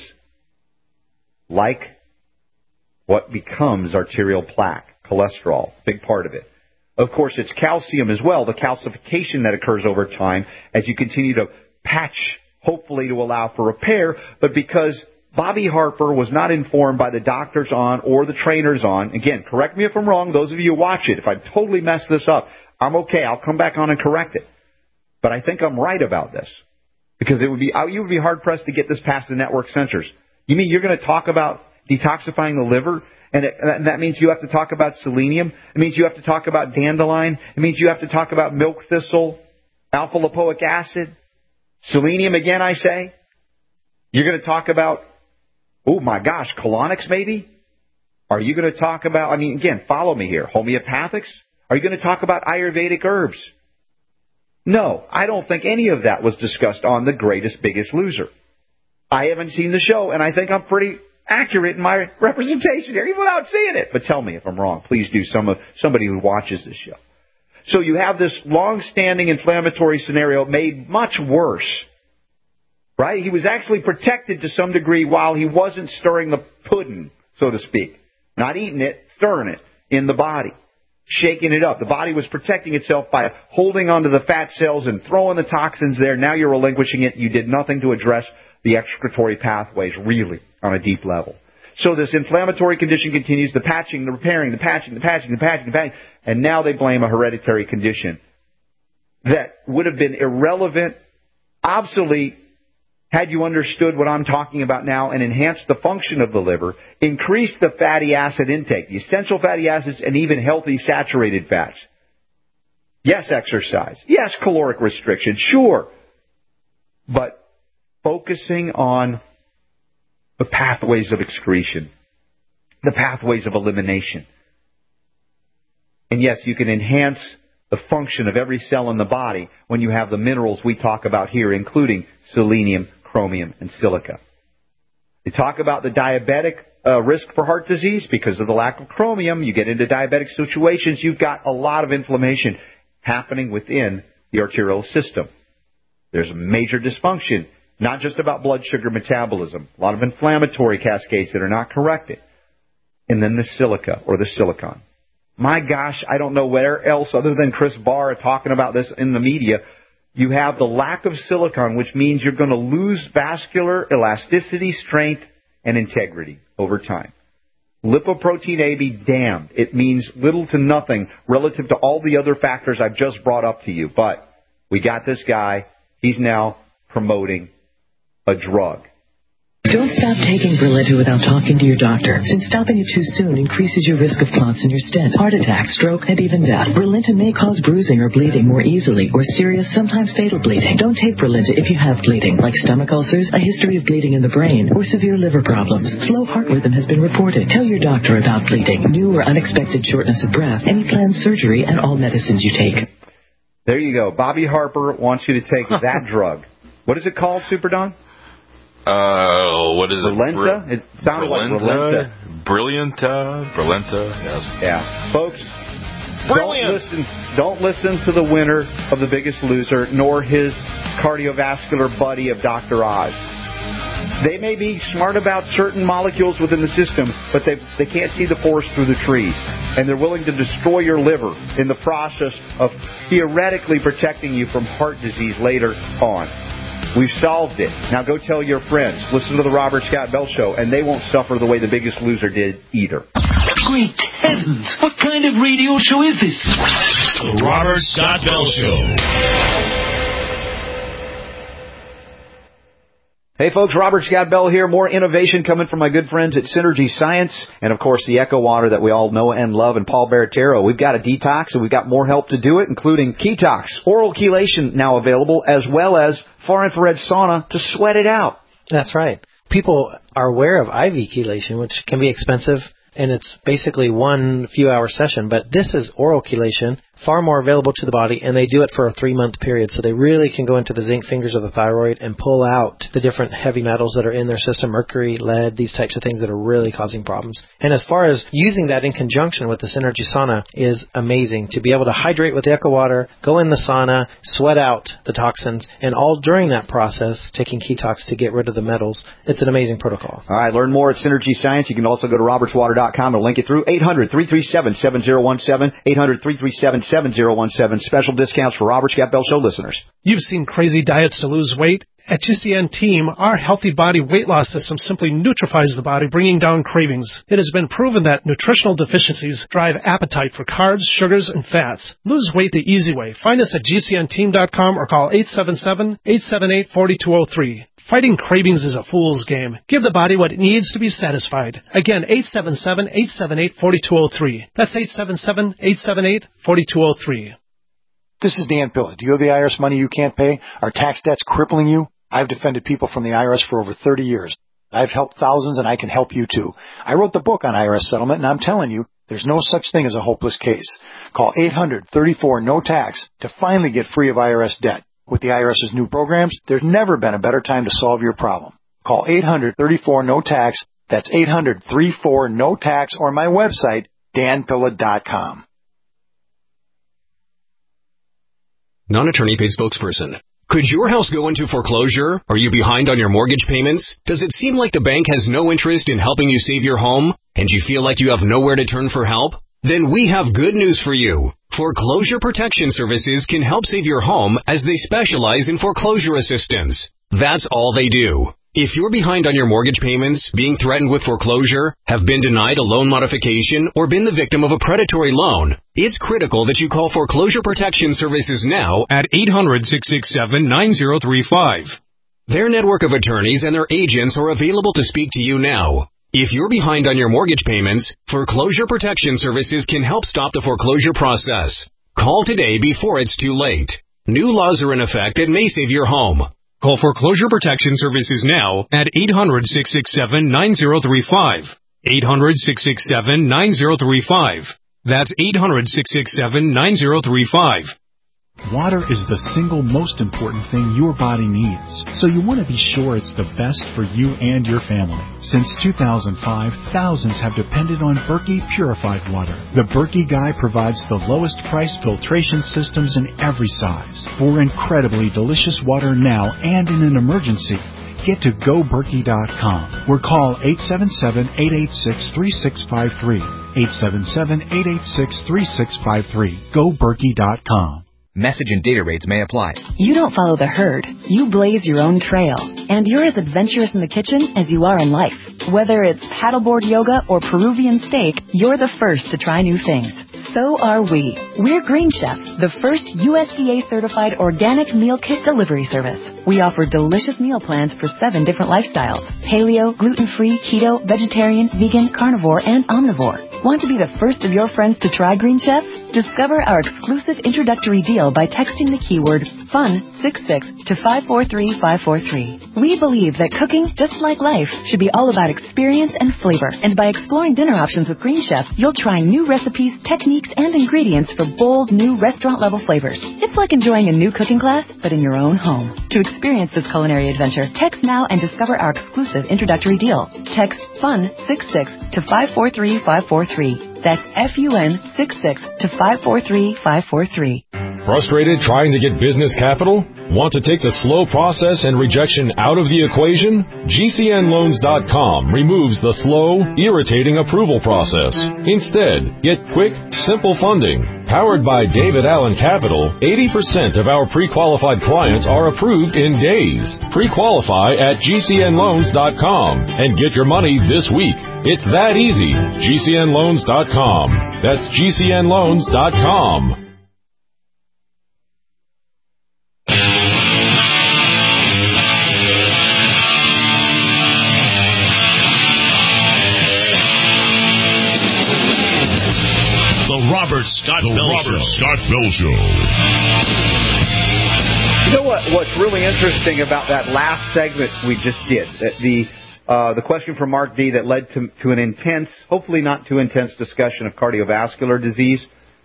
like what becomes arterial plaque, cholesterol, big part of it. Of course, it's calcium as well, the calcification that occurs over time as you continue to patch, hopefully to allow for repair. But because Bobby Harper was not informed by the doctors on or the trainers on, again, correct me if I'm wrong, those of you who watch it, if I totally mess this up, I'm okay, I'll come back on and correct it. But I think I'm right about this. Because you would be hard-pressed to get this past the network censors. You mean you're going to talk about detoxifying the liver? And that means you have to talk about selenium. It means you have to talk about dandelion. It means you have to talk about milk thistle, alpha-lipoic acid. Selenium again, I say. You're going to talk about, oh my gosh, colonics maybe? Are you going to talk about, again, follow me here, homeopathics? Are you going to talk about Ayurvedic herbs? No, I don't think any of that was discussed on The Greatest, Biggest Loser. I haven't seen the show, and I think I'm pretty accurate in my representation here, even without seeing it. But tell me if I'm wrong. Please do, somebody who watches this show. So you have this long-standing inflammatory scenario made much worse, right? He was actually protected to some degree while he wasn't stirring the pudding, so to speak. Not eating it, stirring it in the body. Shaking it up. The body was protecting itself by holding onto the fat cells and throwing the toxins there. Now you're relinquishing it. You did nothing to address the excretory pathways really on a deep level. So this inflammatory condition continues, the patching, the repairing, the patching, and now they blame a hereditary condition that would have been irrelevant, obsolete, had you understood what I'm talking about now and enhanced the function of the liver, increased the fatty acid intake, the essential fatty acids, and even healthy saturated fats. Yes, exercise. Yes, caloric restriction. Sure. But focusing on the pathways of excretion, the pathways of elimination. And yes, you can enhance the function of every cell in the body when you have the minerals we talk about here, including selenium, chromium, and silica. They talk about the diabetic risk for heart disease because of the lack of chromium. You get into diabetic situations, you've got a lot of inflammation happening within the arterial system. There's a major dysfunction, not just about blood sugar metabolism, a lot of inflammatory cascades that are not corrected. and then the silica or the silicon. My gosh, I don't know where else other than Chris Barr talking about this in the media. You have the lack of silicon, which means you're going to lose vascular elasticity, strength, and integrity over time. Lipoprotein A be damned. It means little to nothing relative to all the other factors I've just brought up to you. But we got this guy. He's now promoting a drug. Don't stop taking Brilinta without talking to your doctor, since stopping it too soon increases your risk of clots in your stent, heart attack, stroke, and even death. Brilinta may cause bruising or bleeding more easily, or serious, sometimes fatal bleeding. Don't take Brilinta if you have bleeding, like stomach ulcers, a history of bleeding in the brain, or severe liver problems. Slow heart rhythm has been reported. Tell your doctor about bleeding, new or unexpected shortness of breath, any planned surgery, and all medicines you take. There you go. Bobby Harper wants you to take that drug. What is it called, Super Don? What is Brilinta? It sounded like Brilinta. Brilinta, yes. Yeah. Folks, don't listen to the winner of The Biggest Loser, nor his cardiovascular buddy of Dr. Oz. They may be smart about certain molecules within the system, but they can't see the forest through the trees. And they're willing to destroy your liver in the process of theoretically protecting you from heart disease later on. We've solved it. Now go tell your friends. Listen to the Robert Scott Bell Show, and they won't suffer the way The Biggest Loser did either. Great heavens! What kind of radio show is this? The Robert Scott Bell Show. Hey folks, Robert Scott Bell here. More innovation coming from my good friends at Synergy Science, and of course the Echo Water that we all know and love, and Paul Baratero. We've got a detox, and we've got more help to do it, including Ketox, oral chelation now available, as well as far-infrared sauna to sweat it out. That's right. People are aware of IV chelation, which can be expensive, and it's basically 1 few-hour session. But this is oral chelation, far more available to the body, and they do it for a 3-month period. So they really can go into the zinc fingers of the thyroid and pull out the different heavy metals that are in their system, mercury, lead, these types of things that are really causing problems. And as far as using that in conjunction with the Synergy sauna is amazing. To be able to hydrate with the Echo Water, go in the sauna, sweat out the toxins, and all during that process, taking Ketox to get rid of the metals. It's an amazing protocol. All right, learn more at Synergy Science. You can also go to robertswater.com and link it through 800-337-7017, 800-337-7017. Special discounts for Robert Scott Bell Show listeners. You've seen crazy diets to lose weight. At GCN Team, our healthy body weight loss system simply neutralizes the body, bringing down cravings. It has been proven that nutritional deficiencies drive appetite for carbs, sugars, and fats. Lose weight the easy way. Find us at GCNteam.com or call 877-878-4203. Fighting cravings is a fool's game. Give the body what it needs to be satisfied. Again, 877-878-4203. That's 877-878-4203. This is Dan Pilla. Do you have the IRS money you can't pay? Are tax debts crippling you? I've defended people from the IRS for over 30 years. I've helped thousands, and I can help you too. I wrote the book on IRS settlement, and I'm telling you, there's no such thing as a hopeless case. Call 800-34-NO-TAX to finally get free of IRS debt. With the IRS's new programs, there's never been a better time to solve your problem. Call 800-34-NO-TAX. That's 800-34-NO-TAX, or my website, danpilla.com. Non-attorney paid spokesperson. Could your house go into foreclosure? Are you behind on your mortgage payments? Does it seem like the bank has no interest in helping you save your home, and you feel like you have nowhere to turn for help? Then we have good news for you. Foreclosure Protection Services can help save your home as they specialize in foreclosure assistance. That's all they do. If you're behind on your mortgage payments, being threatened with foreclosure, have been denied a loan modification, or been the victim of a predatory loan, it's critical that you call Foreclosure Protection Services now at 800-667-9035. Their network of attorneys and their agents are available to speak to you now. If you're behind on your mortgage payments, Foreclosure Protection Services can help stop the foreclosure process. Call today before it's too late. New laws are in effect that may save your home. Call Foreclosure Protection Services now at 800-667-9035. 800-667-9035. That's 800-667-9035. Water is the single most important thing your body needs, so you want to be sure it's the best for you and your family. Since 2005, thousands have depended on Berkey purified water. The Berkey Guy provides the lowest price filtration systems in every size for incredibly delicious water now and in an emergency. get to GoBerkey.com or call 877-886-3653. 877-886-3653. GoBerkey.com. Message and data rates may apply. You don't follow the herd. You blaze your own trail. And you're as adventurous in the kitchen as you are in life. Whether it's paddleboard yoga or Peruvian steak, you're the first to try new things. So are we. We're Green Chef, the first USDA-certified organic meal kit delivery service. We offer delicious meal plans for 7 different lifestyles: paleo, gluten-free, keto, vegetarian, vegan, carnivore, and omnivore. Want to be the first of your friends to try Green Chef? Discover our exclusive introductory deal by texting the keyword FUN66 to 543-543. We believe that cooking, just like life, should be all about experience and flavor. And by exploring dinner options with Green Chef, you'll try new recipes, techniques, and ingredients for bold, new restaurant-level flavors. It's like enjoying a new cooking class, but in your own home. To experience this culinary adventure, text now and discover our exclusive introductory deal. Text FUN66 to 543-543. That's FUN66 to 543-543. Frustrated trying to get business capital? Want to take the slow process and rejection out of the equation? GCNLoans.com removes the slow, irritating approval process. Instead, get quick, simple funding. Powered by David Allen Capital, 80% of our pre-qualified clients are approved in days. Pre-qualify at GCNLoans.com and get your money this week. It's that easy. GCNLoans.com. That's GCNLoans.com. Robert Scott Bell Show. You know what's really interesting about that last segment we just did? The question from Mark D. that led to an intense, hopefully not too intense, discussion of cardiovascular disease.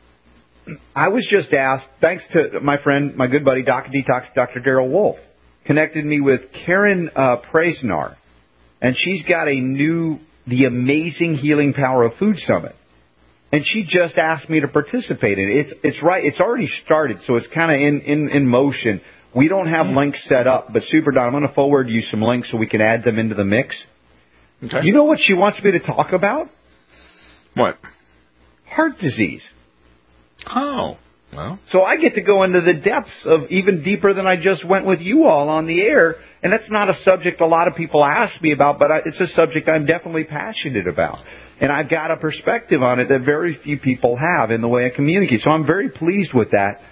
I was just asked, thanks to my friend, my good buddy, Doc Detox, Dr. Daryl Wolf, connected me with Karen Presnar, and she's got the Amazing Healing Power of Food Summit. And she just asked me to participate in it. It's right. It's already started, so it's kind of in motion. We don't have links set up, but Super Don, I'm going to forward you some links so we can add them into the mix. Okay. You know what she wants me to talk about? What? Heart disease. Oh, well. So I get to go into the depths of even deeper than I just went with you all on the air, and that's not a subject a lot of people ask me about, but it's a subject I'm definitely passionate about. And I've got a perspective on it that very few people have in the way I communicate. So I'm very pleased with that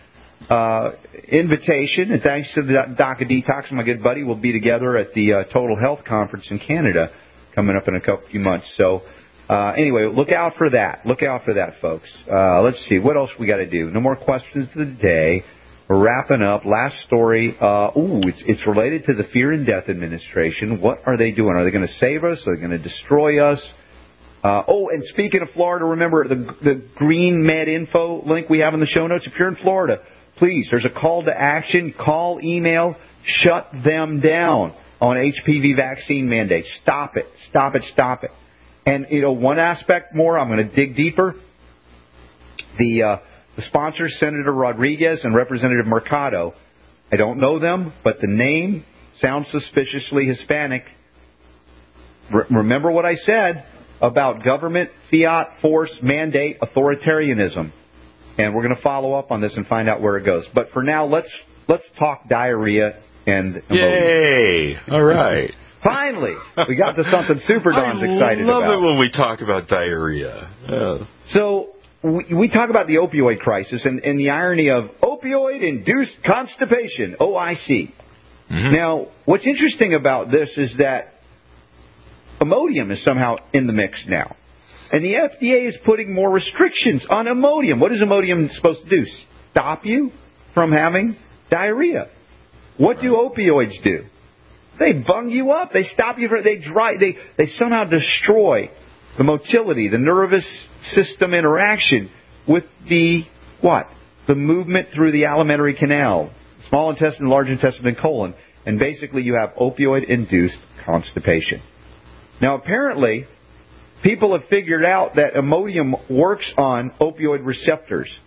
invitation. And thanks to the Doc of Detox, my good buddy, we'll be together at the Total Health Conference in Canada coming up in a few months. So anyway, look out for that. Look out for that, folks. Let's see. What else we got to do? No more questions of the day. We're wrapping up. Last story. It's related to the Fear and Death Administration. What are they doing? Are they going to save us? Are they going to destroy us? And speaking of Florida, remember the Green Med Info link we have in the show notes? If you're in Florida, please, there's a call to action. Call, email, shut them down on HPV vaccine mandates. Stop it. Stop it. Stop it. And, one aspect more, I'm going to dig deeper. The sponsors, Senator Rodriguez and Representative Mercado, I don't know them, but the name sounds suspiciously Hispanic. Remember what I said about government, fiat, force, mandate, authoritarianism. And we're going to follow up on this and find out where it goes. But for now, let's talk diarrhea and emotion. Yay! All right. Finally, we got to something Super Don's excited about. I love it when we talk about diarrhea. So we talk about the opioid crisis and the irony of opioid-induced constipation, OIC. Mm-hmm. Now, what's interesting about this is that Imodium is somehow in the mix now. And the FDA is putting more restrictions on Imodium. What is Imodium supposed to do? Stop you from having diarrhea. What do opioids do? They bung you up. They stop you from, they somehow destroy the motility, the nervous system interaction with the movement through the alimentary canal, small intestine, large intestine, and colon. And basically you have opioid-induced constipation. Now, apparently, people have figured out that Imodium works on opioid receptors.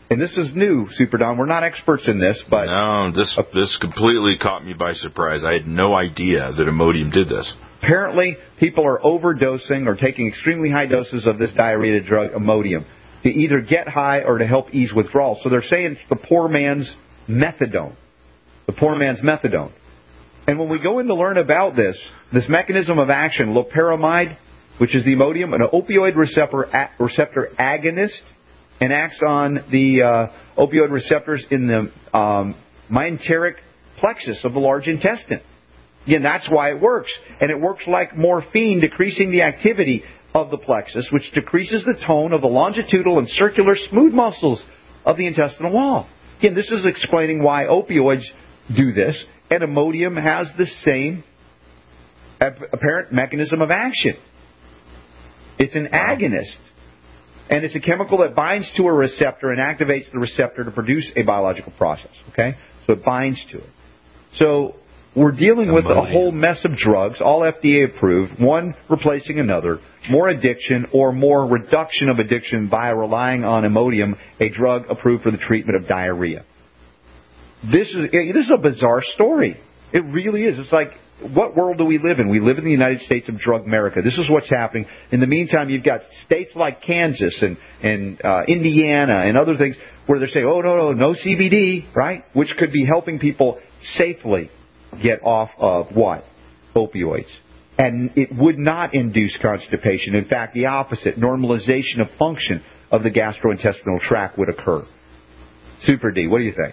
And this is new, Super Don. We're not experts in this, but... No, this completely caught me by surprise. I had no idea that Imodium did this. Apparently, people are overdosing or taking extremely high doses of this diuretic drug, Imodium, to either get high or to help ease withdrawal. So they're saying it's the poor man's methadone. The poor man's methadone. And when we go in to learn about this mechanism of action, loperamide, which is the Imodium, an opioid receptor agonist, and acts on the opioid receptors in the myenteric plexus of the large intestine. Again, that's why it works. And it works like morphine, decreasing the activity of the plexus, which decreases the tone of the longitudinal and circular smooth muscles of the intestinal wall. Again, this is explaining why opioids do this, and Imodium has the same apparent mechanism of action. It's an agonist. And it's a chemical that binds to a receptor and activates the receptor to produce a biological process. Okay? So it binds to it. So we're dealing with a whole mess of drugs, all FDA approved, one replacing another, more addiction or more reduction of addiction by relying on Imodium, a drug approved for the treatment of diarrhea. This is a bizarre story. It really is. It's like, what world do we live in? We live in the United States of Drug America. This is what's happening. In the meantime, you've got states like Kansas and Indiana and other things where they're saying, oh, no CBD, right? Which could be helping people safely get off of what? Opioids. And it would not induce constipation. In fact, the opposite. Normalization of function of the gastrointestinal tract would occur. Super D, what do you think?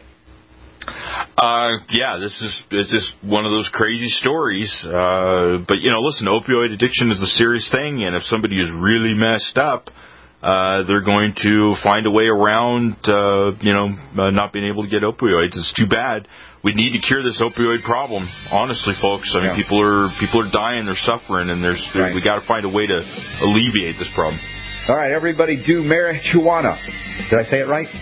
It's just one of those crazy stories. But, listen, opioid addiction is a serious thing, and if somebody is really messed up, they're going to find a way around, not being able to get opioids. It's too bad. We need to cure this opioid problem, honestly, folks. I mean, people are dying, they're suffering, and we got to find a way to alleviate this problem. All right, everybody do marijuana. Did I say it right?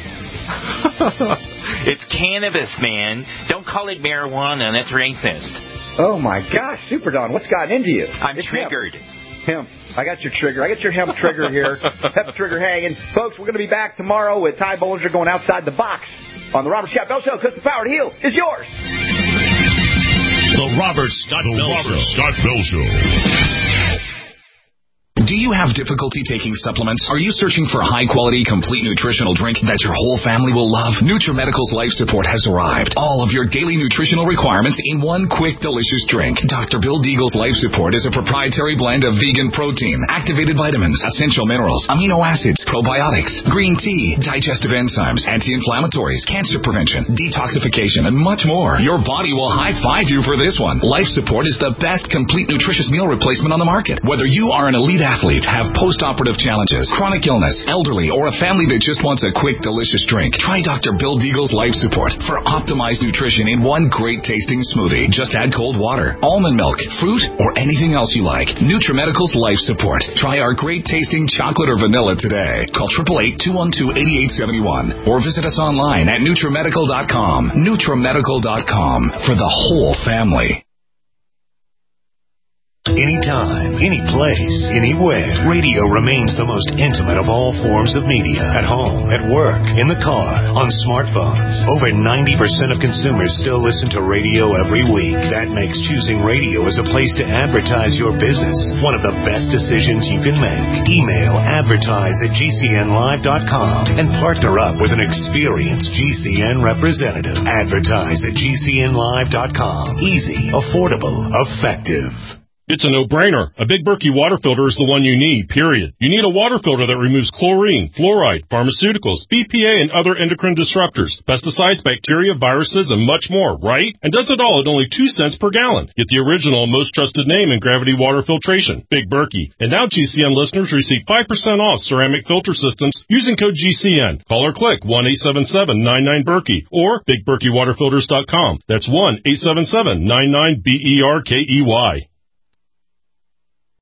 It's cannabis, man. Don't call it marijuana. That's racist. Oh, my gosh. Super Don, what's gotten into you? It's triggered. Hemp. I got your trigger. I got your hemp trigger here. Hemp trigger hanging. Folks, we're going to be back tomorrow with Ty Bollinger going outside the box on the Robert Scott Bell Show, because the power to heal is yours. The Robert Scott Bell Show. Do you have difficulty taking supplements? Are you searching for a high-quality, complete nutritional drink that your whole family will love? NutriMedical's Life Support has arrived. All of your daily nutritional requirements in one quick, delicious drink. Dr. Bill Deagle's Life Support is a proprietary blend of vegan protein, activated vitamins, essential minerals, amino acids, probiotics, green tea, digestive enzymes, anti-inflammatories, cancer prevention, detoxification, and much more. Your body will high-five you for this one. Life Support is the best complete nutritious meal replacement on the market. Whether you are an elite athlete, have post-operative challenges, chronic illness, elderly, or a family that just wants a quick, delicious drink, try Dr. Bill Deagle's Life Support for optimized nutrition in one great-tasting smoothie. Just add cold water, almond milk, fruit, or anything else you like. NutriMedical's Life Support. Try our great-tasting chocolate or vanilla today. Call 888-212-8871 or visit us online at NutriMedical.com. NutriMedical.com for the whole family. Anytime, any place, anywhere, radio remains the most intimate of all forms of media. At home, at work, in the car, on smartphones. Over 90% of consumers still listen to radio every week. That makes choosing radio as a place to advertise your business one of the best decisions you can make. Email advertise@gcnlive.com and partner up with an experienced GCN representative. Advertise@gcnlive.com. Easy, affordable, effective. It's a no-brainer. A Big Berkey water filter is the one you need, period. You need a water filter that removes chlorine, fluoride, pharmaceuticals, BPA, and other endocrine disruptors, pesticides, bacteria, viruses, and much more, right? And does it all at only 2 cents per gallon. Get the original and most trusted name in gravity water filtration, Big Berkey. And now GCN listeners receive 5% off ceramic filter systems using code GCN. Call or click 1-877-99-BERKEY or BigBerkeyWaterFilters.com. That's 1-877-99-BERKEY.